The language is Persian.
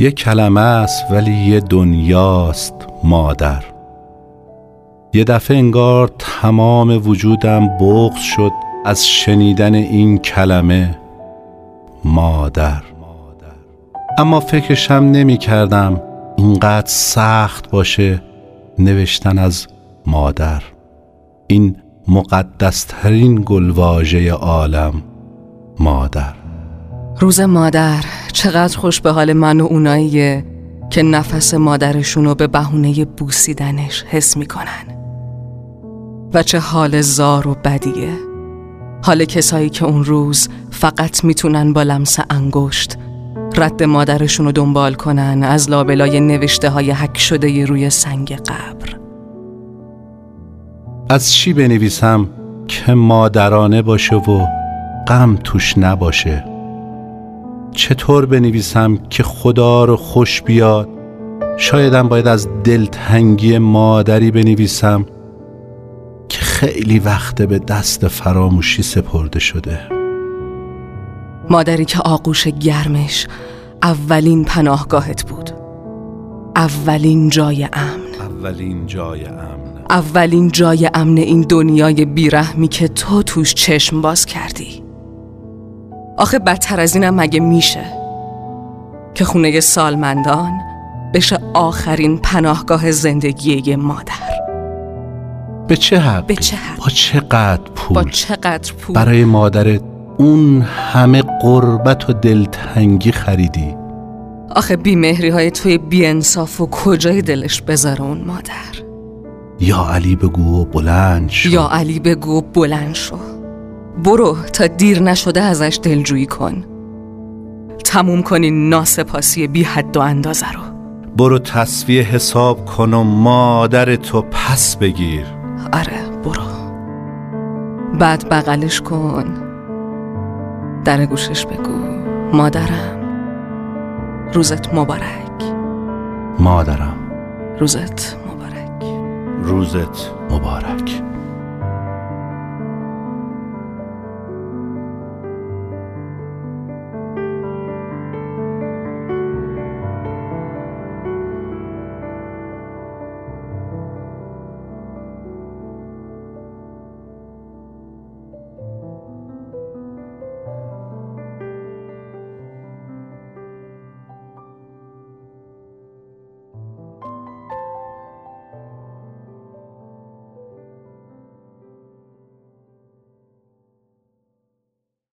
یه کلمه است ولی یه دنیاست مادر. یه دفعه انگار تمام وجودم بغض شد از شنیدن این کلمه مادر. اما فکرشم نمی کردم اینقدر سخت باشه نوشتن از مادر، این مقدسترین گلواژه عالم، مادر. روز مادر چقدر خوش به حال من و اوناییه که نفس مادرشونو به بهونه بوسیدنش حس میکنن. و چه حال زار و بدیه، حال کسایی که اون روز فقط میتونن با لمس انگشت رد مادرشونو دنبال کنن از لابلای نوشته های حک شده روی سنگ قبر. از چی بنویسم که مادرانه باشه و غم توش نباشه؟ چطور بنویسم که خدا رو خوش بیاد؟ شایدم باید از دلتنگی مادری بنویسم که خیلی وقت به دست فراموشی سپرده شده. مادری که آغوش گرمش اولین پناهگاهت بود، اولین جای امن، اولین جای امن این دنیای بیرحمی که تو توش چشم باز کردی. آخه بدتر از اینم مگه میشه که خونه سالمندان بشه آخرین پناهگاه زندگی یه مادر؟ به چه حق؟ با چقدر پول برای مادرت اون همه قربت و دلتنگی خریدی؟ آخه بیمهری های توی بی‌انصاف و کجای دلش بذاره اون مادر؟ یا علی بگو و بلند شو، یا علی بگو و بلند شو. برو تا دیر نشده ازش دلجویی کن، تموم کنی ناسپاسی بی حد و اندازه رو. برو تسویه حساب کن و مادر تو پس بگیر. آره برو، بعد بغلش کن، در گوشش بگو مادرم روزت مبارک، مادرم روزت مبارک، روزت مبارک.